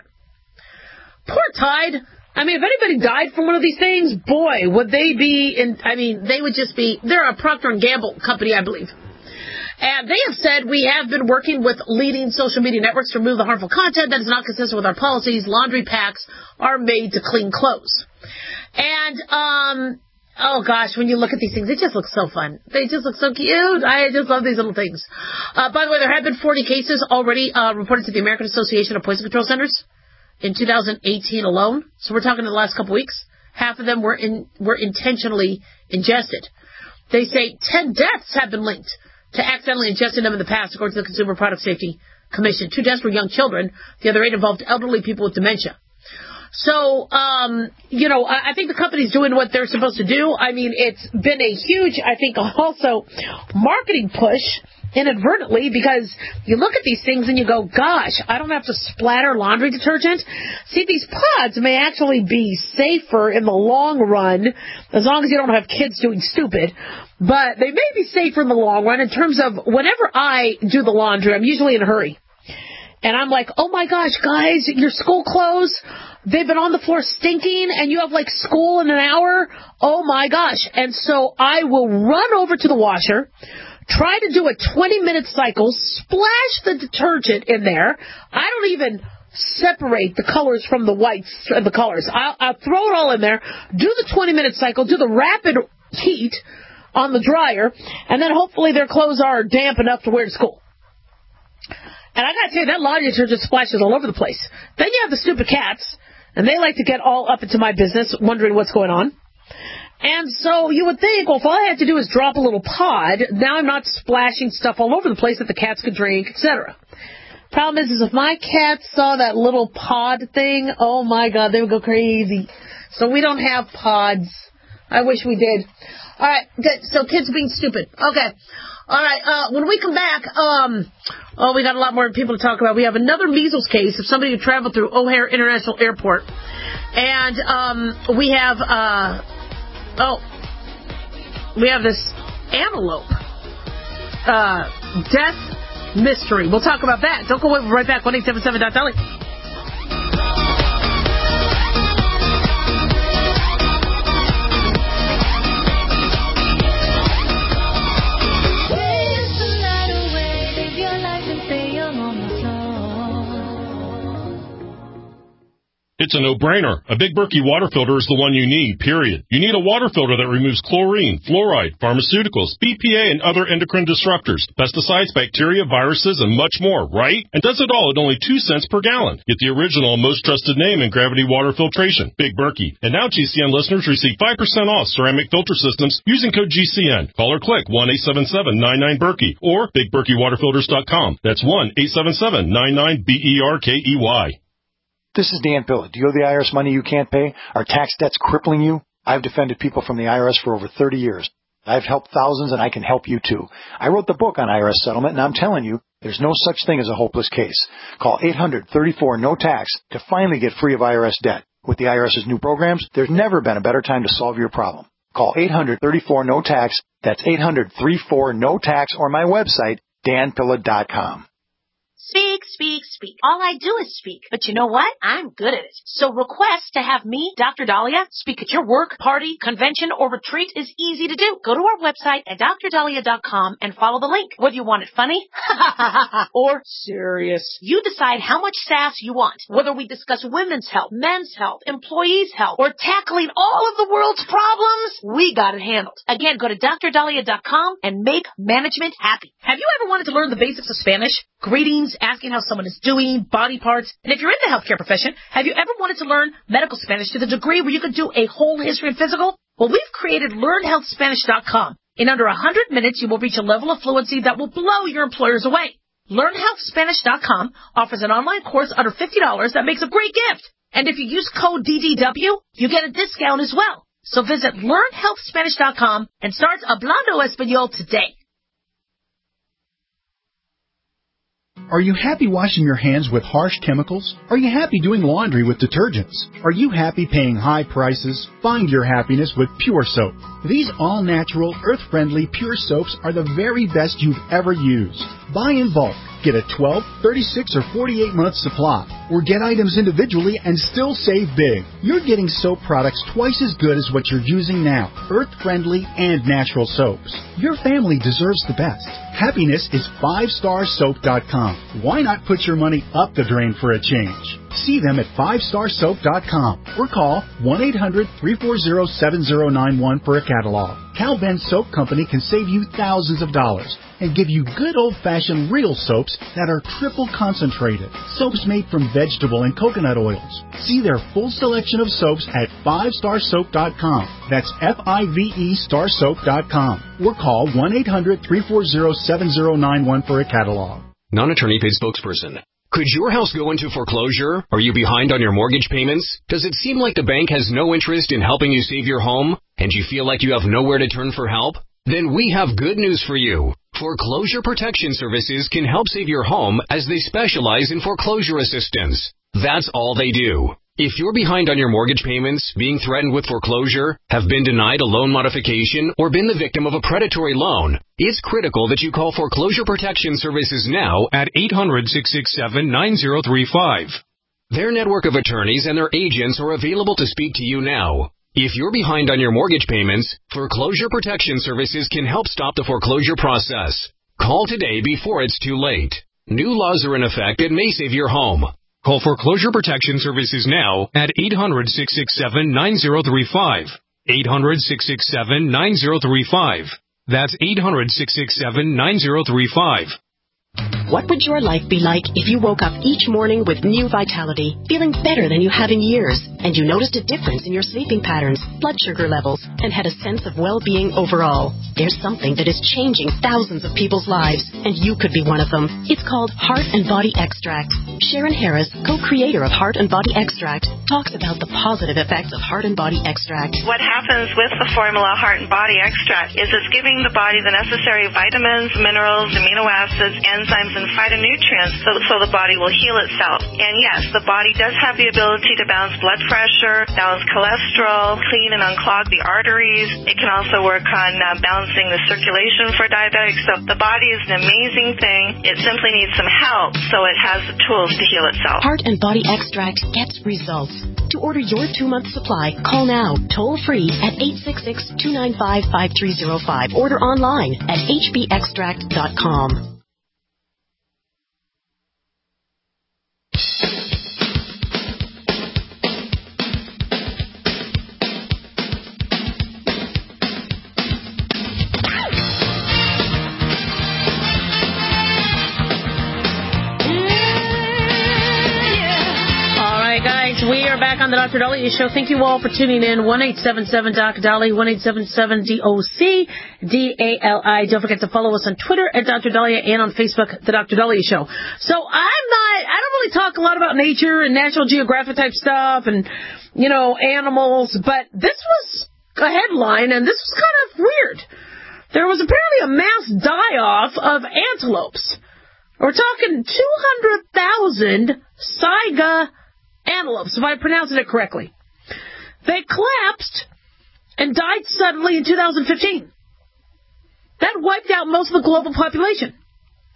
Speaker 4: Poor Tide. I mean, if anybody died from one of these things, boy, would they be in, I mean, they would just be, they're a Procter and Gamble company, I believe. And they have said, we have been working with leading social media networks to remove the harmful content that is not consistent with our policies. Laundry packs are made to clean clothes. And, um, oh gosh, when you look at these things, they just look so fun. They just look so cute. I just love these little things. Uh, by the way, there have been forty cases already uh, reported to the American Association of Poison Control Centers in two thousand eighteen alone. So we're talking in the last couple weeks. Half of them were in, were intentionally ingested. They say ten deaths have been linked to accidentally ingesting them in the past, according to the Consumer Product Safety Commission. Two deaths were young children. The other eight involved elderly people with dementia. So, um, you know, I, I think the company's doing what they're supposed to do. I mean, it's been a huge, I think, also marketing push inadvertently, because you look at these things and you go, gosh, I don't have to splatter laundry detergent. See, these pods may actually be safer in the long run, as long as you don't have kids doing stupid. But they may be safer in the long run in terms of whenever I do the laundry, I'm usually in a hurry. And I'm like, oh my gosh, guys, your school clothes, they've been on the floor stinking, and you have like school in an hour. Oh my gosh. And so I will run over to the washer, try to do a twenty minute cycle, splash the detergent in there. I don't even separate the colors from the whites and the colors. I'll, I'll throw it all in there, do the twenty minute cycle, do the rapid heat on the dryer, and then hopefully their clothes are damp enough to wear to school. And I gotta tell you, that laundry detergent splashes all over the place. Then you have the stupid cats, and they like to get all up into my business, wondering what's going on. And so you would think, well, if all I have to do is drop a little pod, now I'm not splashing stuff all over the place that the cats could drink, et cetera. Problem is, is if my cats saw that little pod thing, oh my God, they would go crazy. So we don't have pods. I wish we did. All right, good. So kids being stupid. Okay. All right, uh, when we come back, um, oh, we got a lot more people to talk about. We have another measles case of somebody who traveled through O'Hare International Airport. And um, we have, uh, oh, we have this antelope uh, death mystery. We'll talk about that. Don't go away. We'll be right back. one eight seven seven dot Dolly.
Speaker 15: It's a no-brainer. A Big Berkey water filter is the one you need, period. You need a water filter that removes chlorine, fluoride, pharmaceuticals, B P A, and other endocrine disruptors, pesticides, bacteria, viruses, and much more, right? And does it all at only two cents per gallon. Get the original and most trusted name in gravity water filtration, Big Berkey. And now G C N listeners receive five percent off ceramic filter systems using code G C N. Call or click one eight seven seven nine nine Berkey or big berkey water filters dot com. That's one eight seven seven nine nine B E R K E Y.
Speaker 16: This is Dan Pilla. Do you owe the I R S money you can't pay? Are tax debts crippling you? I've defended people from the I R S for over thirty years. I've helped thousands, and I can help you too. I wrote the book on I R S settlement, and I'm telling you, there's no such thing as a hopeless case. Call eight hundred thirty-four no tax to finally get free of I R S debt. With the IRS's new programs, there's never been a better time to solve your problem. Call eight hundred thirty-four no tax. That's eight hundred thirty-four no tax, or my website, dan pilla dot com.
Speaker 17: Speak, speak, speak. All I do is speak. But you know what? I'm good at it. So request to have me, Doctor Dahlia, speak at your work, party, convention, or retreat is easy to do. Go to our website at dr dahlia dot com and follow the link. Whether you want it funny or serious, you decide how much sass you want. Whether we discuss women's health, men's health, employees' health, or tackling all of the world's problems, we got it handled. Again, go to dr dahlia dot com and make management happy. Have you ever wanted to learn the basics of Spanish? Greetings, asking how someone is doing, body parts. And if you're in the healthcare profession, have you ever wanted to learn medical Spanish to the degree where you could do a whole history and physical? Well, we've created learn health spanish dot com. In under one hundred minutes, you will reach a level of fluency that will blow your employers away. learn health spanish dot com offers an online course under fifty dollars that makes a great gift. And if you use code D D W, you get a discount as well. So visit learn health spanish dot com and start Hablando Español today.
Speaker 18: Are you happy washing your hands with harsh chemicals? Are you happy doing laundry with detergents? Are you happy paying high prices? Find your happiness with Pure Soap. These all-natural, earth-friendly Pure Soaps are the very best you've ever used. Buy in bulk. Get a twelve, thirty-six, or forty-eight month supply. Or get items individually and still save big. You're getting soap products twice as good as what you're using now. Earth-friendly and natural soaps. Your family deserves the best. Happiness is five star soap dot com. Why not put your money up the drain for a change? See them at five star soap dot com or call one eight hundred, three four zero, seven zero nine one for a catalog. Cal Ben Soap Company can save you thousands of dollars and give you good old-fashioned real soaps that are triple concentrated. Soaps made from vegetable and coconut oils. See their full selection of soaps at five star soap dot com. That's F I V E star soap dot com. Or call one eight hundred, three four zero, seven zero nine one for a catalog.
Speaker 19: Non-attorney paid spokesperson. Could your house go into foreclosure? Are you behind on your mortgage payments? Does it seem like the bank has no interest in helping you save your home? And you feel like you have nowhere to turn for help? Then we have good news for you. Foreclosure Protection Services can help save your home as they specialize in foreclosure assistance. That's all they do. If you're behind on your mortgage payments, being threatened with foreclosure, have been denied a loan modification, or been the victim of a predatory loan, it's critical that you call Foreclosure Protection Services now at eight hundred, six six seven, nine zero three five. Their network of attorneys and their agents are available to speak to you now. If you're behind on your mortgage payments, Foreclosure Protection Services can help stop the foreclosure process. Call today before it's too late. New laws are in effect that may save your home. Call Foreclosure Protection Services now at eight hundred, six six seven, nine zero three five. eight hundred, six six seven, nine zero three five. That's eight hundred, six six seven, nine zero three five.
Speaker 20: What would your life be like if you woke up each morning with new vitality, feeling better than you have in years, and you noticed a difference in your sleeping patterns, blood sugar levels, and had a sense of well-being overall? There's something that is changing thousands of people's lives, and you could be one of them. It's called Heart and Body Extract. Sharon Harris, co-creator of Heart and Body Extract, talks about the positive effects of Heart and Body Extract.
Speaker 21: What happens with the formula Heart and Body Extract is it's giving the body the necessary vitamins, minerals, amino acids, enzymes, and phytonutrients so, so the body will heal itself. And yes, the body does have the ability to balance blood pressure, balance cholesterol, clean and unclog the arteries. It can also work on uh, balancing the circulation for diabetics. So the body is an amazing thing. It simply needs some help so it has the tools to heal itself.
Speaker 20: Heart and Body Extract gets results. To order your two-month supply, call now, toll-free at eight six six, two nine five, five three zero five. Order online at h b extract dot com.
Speaker 4: We are back on the Doctor Dahlia Show. Thank you all for tuning in. one eight seven seven D O C Dahlia, one eight seven seven D O C D A L I. Don't forget to follow us on Twitter at Doctor Dahlia and on Facebook, The Doctor Dahlia Show. So I'm not, I don't really talk a lot about nature and National Geographic type stuff and, you know, animals, but this was a headline and this was kind of weird. There was apparently a mass die-off of antelopes. We're talking two hundred thousand Saiga antelopes, if I'm pronouncing it correctly. They collapsed and died suddenly in two thousand fifteen. That wiped out most of the global population.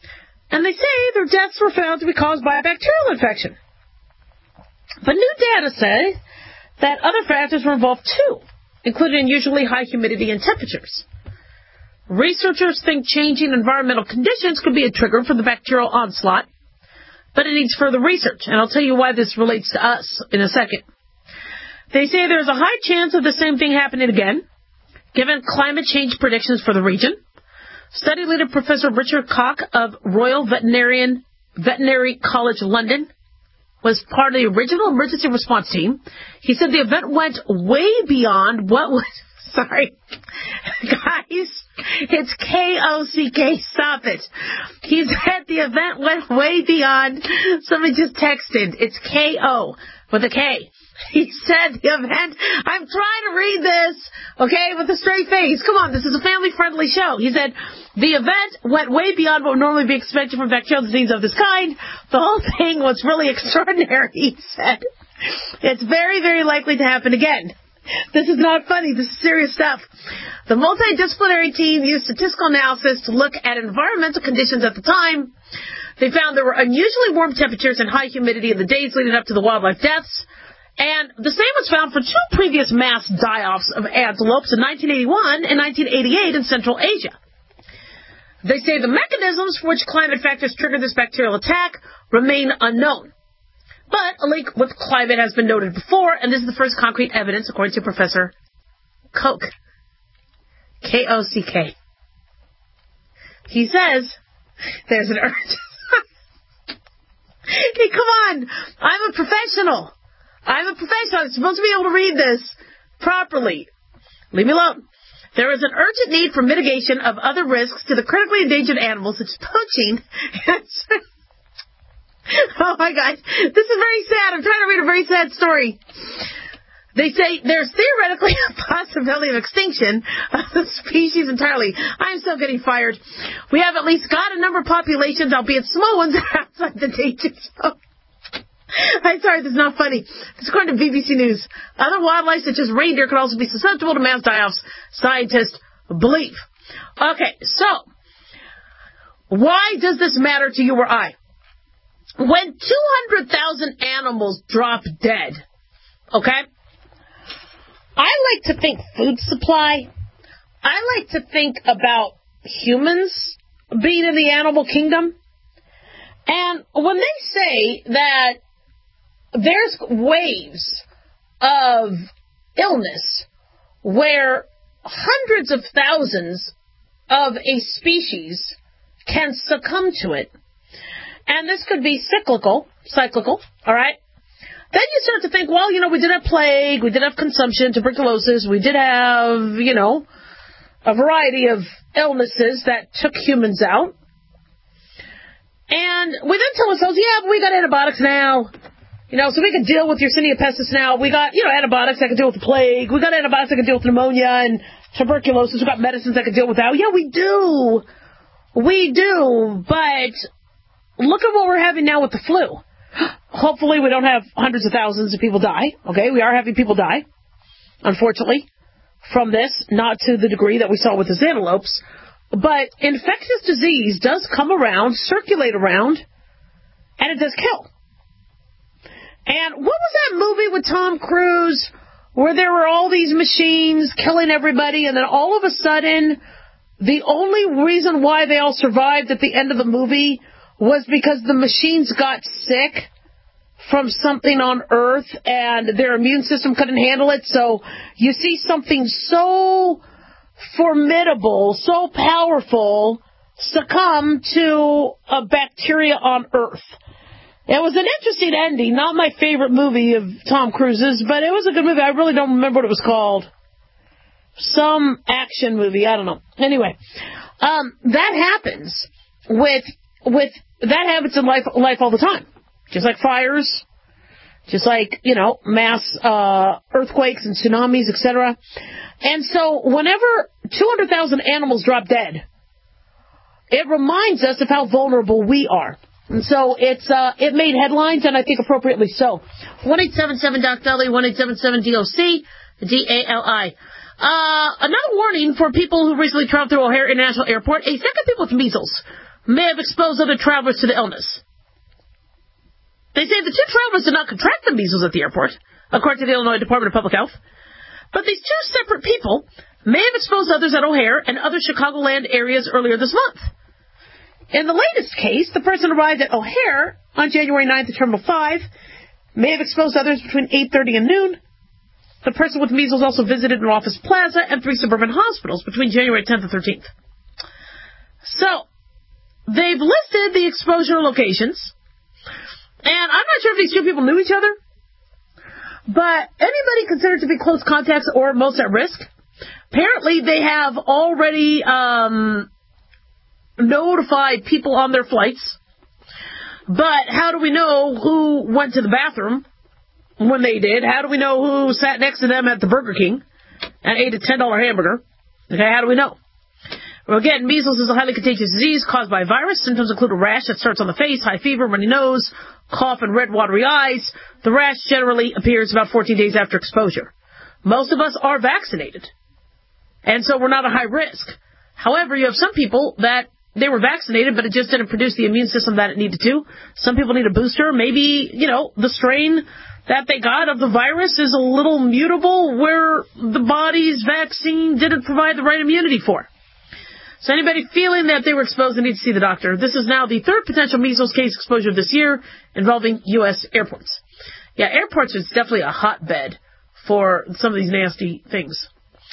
Speaker 4: And they say their deaths were found to be caused by a bacterial infection. But new data say that other factors were involved too, including unusually high humidity and temperatures. Researchers think changing environmental conditions could be a trigger for the bacterial onslaught, but it needs further research, and I'll tell you why this relates to us in a second. They say there's a high chance of the same thing happening again, given climate change predictions for the region. Study leader Professor Richard Koch of Royal Veterinarian Veterinary College London was part of the original emergency response team. He said the event went way beyond what was... Sorry. Guys, it's K O C K. Stop it. He said the event went way beyond... Somebody just texted. It's K O with a K. He said the event... I'm trying to read this, okay, with a straight face. Come on, this is a family-friendly show. He said the event went way beyond what would normally be expected from bacterial disease of this kind. The whole thing was really extraordinary, he said. It's very, very likely to happen again. This is not funny. This is serious stuff. The multidisciplinary team used statistical analysis to look at environmental conditions at the time. They found there were unusually warm temperatures and high humidity in the days leading up to the wildlife deaths. And the same was found for two previous mass die-offs of antelopes in nineteen eighty-one and nineteen eighty-eight in Central Asia. They say the mechanisms for which climate factors trigger this bacterial attack remain unknown. But a link with climate has been noted before, and this is the first concrete evidence, according to Professor Koch. K O C K. He says there's an urge. Hey, come on. I'm a professional. I'm a professional. I'm supposed to be able to read this properly. Leave me alone. There is an urgent need for mitigation of other risks to the critically endangered animals, such as poaching. Oh, my God. This is very sad. I'm trying to read a very sad story. They say there's theoretically a possibility of extinction of the species entirely. I'm still getting fired. We have at least got a number of populations, albeit small ones, outside the danger zone. I'm sorry, this is not funny. This is according to B B C News. Other wildlife, such as reindeer, could also be susceptible to mass die-offs, scientists believe. Okay, so, why does this matter to you or I? When two hundred thousand animals drop dead, okay, I like to think food supply. I like to think about humans being in the animal kingdom. And when they say that there's waves of illness where hundreds of thousands of a species can succumb to it, and this could be cyclical, cyclical, all right? Then you start to think, well, you know, we did have plague, we did have consumption, tuberculosis, we did have, you know, a variety of illnesses that took humans out. And we then tell ourselves, yeah, but we got antibiotics now. You know, so we can deal with Yersinia pestis now. We got, you know, antibiotics that can deal with the plague. We got antibiotics that can deal with pneumonia and tuberculosis. We got medicines that can deal with that. Yeah, we do. We do. But look at what we're having now with the flu. Hopefully we don't have hundreds of thousands of people die. Okay, we are having people die, unfortunately, from this. Not to the degree that we saw with the antelopes. But infectious disease does come around, circulate around, and it does kill. And what was that movie with Tom Cruise where there were all these machines killing everybody, and then all of a sudden, the only reason why they all survived at the end of the movie was because the machines got sick from something on Earth, and their immune system couldn't handle it? So you see something so formidable, so powerful, succumb to a bacteria on Earth. It was an interesting ending. Not my favorite movie of Tom Cruise's, but it was a good movie. I really don't remember what it was called. Some action movie. I don't know. Anyway, um, that happens with with that happens in life life all the time. Just like fires, just like, you know, mass uh, earthquakes and tsunamis, et cetera. And so whenever two hundred thousand animals drop dead, it reminds us of how vulnerable we are. And so it's uh, it made headlines, and I think appropriately so. one eight seven seven D O C D A L I, one eight seven seven D O C D A L I. Uh, another warning for people who recently traveled through O'Hare International Airport. A second people with measles may have exposed other travelers to the illness. They say the two travelers did not contract the measles at the airport, according to the Illinois Department of Public Health. But these two separate people may have exposed others at O'Hare and other Chicagoland areas earlier this month. In the latest case, the person arrived at O'Hare on January ninth at Terminal five, may have exposed others between eight thirty and noon. The person with measles also visited an office plaza and three suburban hospitals between January tenth and thirteenth. So, they've listed the exposure locations, and I'm not sure if these two people knew each other, but anybody considered to be close contacts or most at risk, apparently they have already um, notified people on their flights. But how do we know who went to the bathroom when they did? How do we know who sat next to them at the Burger King and ate a ten dollar hamburger? Okay, how do we know? Well, again, measles is a highly contagious disease caused by a virus. Symptoms include a rash that starts on the face, high fever, runny nose, cough, and red watery eyes. The rash generally appears about fourteen days after exposure. Most of us are vaccinated, and so we're not at high risk. However, you have some people that they were vaccinated, but it just didn't produce the immune system that it needed to. Some people need a booster. Maybe, you know, the strain that they got of the virus is a little mutable where the body's vaccine didn't provide the right immunity for. So anybody feeling that they were exposed, they need to see the doctor. This is now the third potential measles case exposure this year involving U S airports. Yeah, airports is definitely a hotbed for some of these nasty things.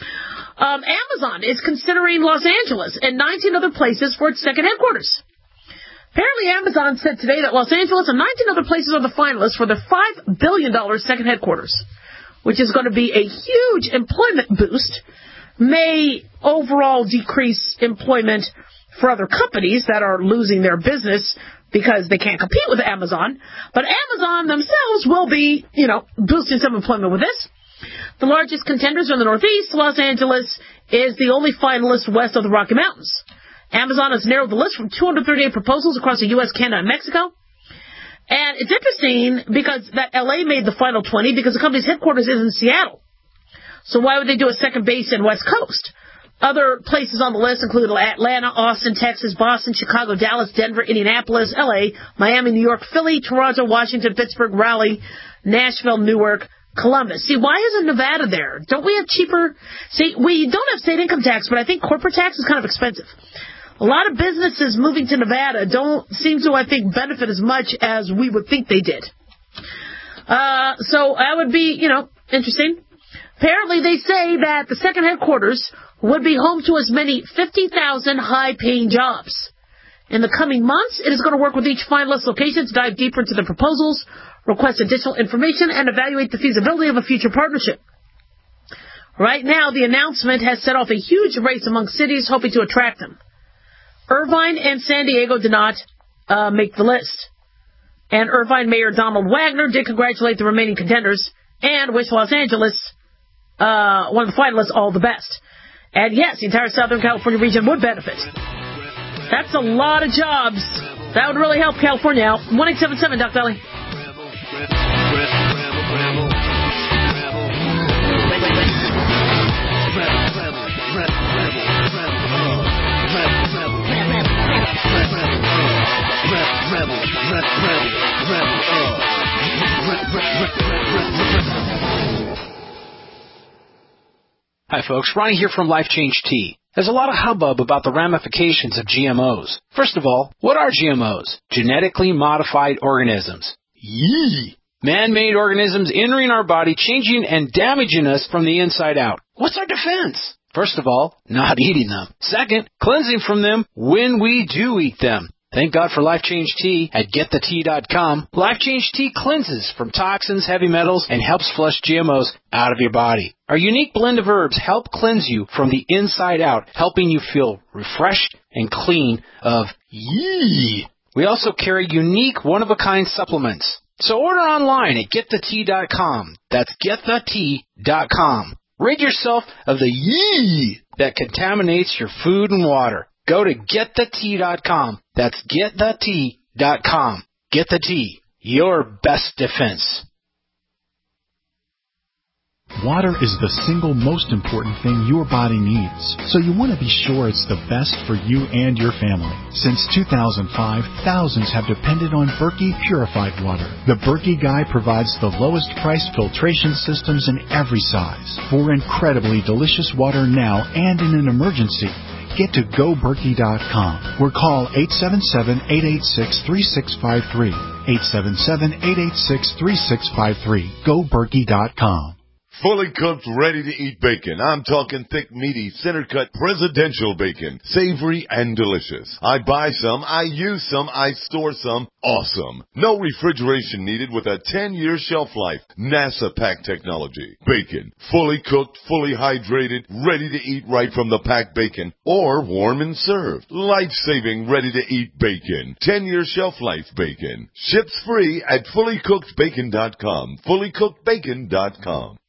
Speaker 4: Um, Amazon is considering Los Angeles and nineteen other places for its second headquarters. Apparently, Amazon said today that Los Angeles and nineteen other places are the finalists for their five billion dollars second headquarters, which is going to be a huge employment boost, may overall decrease employment for other companies that are losing their business because they can't compete with Amazon. But Amazon themselves will be, you know, boosting some employment with this. The largest contenders are in the Northeast. Los Angeles is the only finalist west of the Rocky Mountains. Amazon has narrowed the list from two hundred thirty-eight proposals across the U S, Canada, and Mexico. And it's interesting because that L A made the final twenty because the company's headquarters is in Seattle. So why would they do a second base in West Coast? Other places on the list include Atlanta, Austin, Texas, Boston, Chicago, Dallas, Denver, Indianapolis, L A, Miami, New York, Philly, Toronto, Washington, Pittsburgh, Raleigh, Nashville, Newark, Columbus. See, why isn't Nevada there? Don't we have cheaper? See, we don't have state income tax, but I think corporate tax is kind of expensive. A lot of businesses moving to Nevada don't seem to, I think, benefit as much as we would think they did. Uh, so that would be, you know, interesting. Apparently, they say that the second headquarters would be home to as many fifty thousand high-paying jobs. In the coming months, it is going to work with each finalist location to dive deeper into the proposals, request additional information, and evaluate the feasibility of a future partnership. Right now, the announcement has set off a huge race among cities hoping to attract them. Irvine and San Diego did not uh, make the list. And Irvine Mayor Donald Wagner did congratulate the remaining contenders and wish Los Angeles, uh, one of the finalists, all the best. And yes, the entire Southern California region would benefit. That's a lot of jobs. That would really help California out. one eight seven seven, Doc Dolly.
Speaker 2: Hi folks, Ronnie here from Life Change Tea. There's a lot of hubbub about the ramifications of G M Os. First of all, what are G M Os? Genetically modified organisms. Yee! Man-made organisms entering our body, changing and damaging us from the inside out. What's our defense? First of all, not eating them. Second, cleansing from them when we do eat them. Thank God for Life Change Tea at get the tea dot com. Life Change Tea cleanses from toxins, heavy metals, and helps flush G M Os out of your body. Our unique blend of herbs help cleanse you from the inside out, helping you feel refreshed and clean of yee. We also carry unique one-of-a-kind supplements. So order online at get the tea dot com. That's get the tea dot com. Rid yourself of the yee that contaminates your food and water. Go to get the tea dot com. That's get the tea dot com. Get the Tea, your best defense.
Speaker 18: Water is the single most important thing your body needs, so you want to be sure it's the best for you and your family. Since two thousand five, thousands have depended on Berkey purified water. The Berkey Guy provides the lowest price filtration systems in every size for incredibly delicious water now and in an emergency. Get to go berkey dot com or call eight seven seven, eight eight six, three six five three. eight seven seven, eight eight six, three six five three. go berkey dot com.
Speaker 6: Fully cooked, ready-to-eat bacon. I'm talking thick, meaty, center-cut, presidential bacon. Savory and delicious. I buy some, I use some, I store some. Awesome. No refrigeration needed with a ten-year shelf life. NASA pack technology. Bacon. Fully cooked, fully hydrated, ready to eat right from the packed bacon. Or warm and served. Life-saving, ready-to-eat bacon. ten-year shelf life bacon. Ships free at fully cooked bacon dot com. fully cooked bacon dot com.